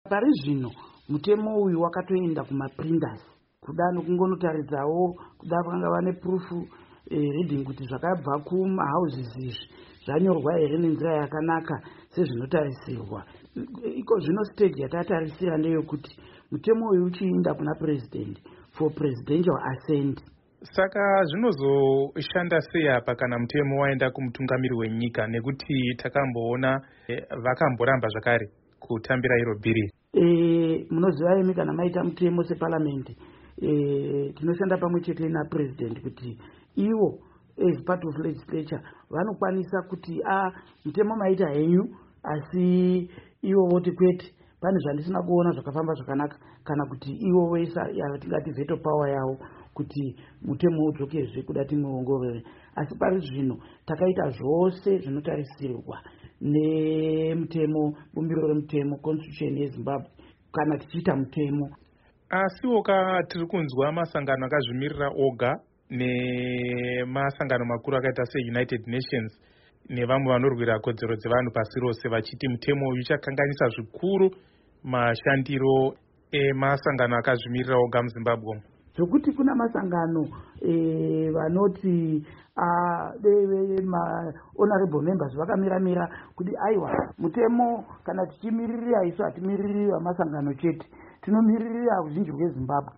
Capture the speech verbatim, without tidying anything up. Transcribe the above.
Pari zvino mutemo uyu wakatoenda kumaprinters kuda nokungonotaridzawo kuda vanga vane proof eh, reading kuti zvakabva kumahouses izvi zvanyorwa here nenzira yakanaka sezvinotarisirwa. Iko zvino stage yatatarisira ndeyekuti mutemo uyu uchiinda kuna president for presidential assent. Saka zvinozoshanda sei apa kana mutemo waenda kumutungamiri wenyika, nekuti takamboona eh, vakamboramba zvakare kutambira iro bhiri. Eh, munoziva imi kana maita mutemo separliament eh, tinoshanda pamwe chete na president kuti iwo as part of legislature vanokwanisa kuti a mutemo maita henyu asi iwo voti kwete pane zvandisina kuona zvakafamba zvakanaka, kana kuti iwo wesa yatingati veto power yawo kuti mutemo udzokezve kuda timuongorore. Asi pari zvino takaita zvose zvinotarisirwa nemutemo, bumbiro remutemo, constitution yeZimbabwe kana tichiita mutemo. Asiwo ka tiri kunzwa masangano akazvimirira oga nemasangano makuru akaita seUnited Nations nevamwe vanorwira kodzero dzevanhu pasi rose vachiti mutemo uyu uchakanganisa zvikuru mashandiro emasangano akazvimirira oga muZimbabwe. Zvokuti kuna masangano eh, vanoti deve ma honorable members vakamira-mira kuti aiwa mutemo kana tichimiririra isu hatimiririri vamasangano chete, tinomiririra uzhinji hweZimbabwe.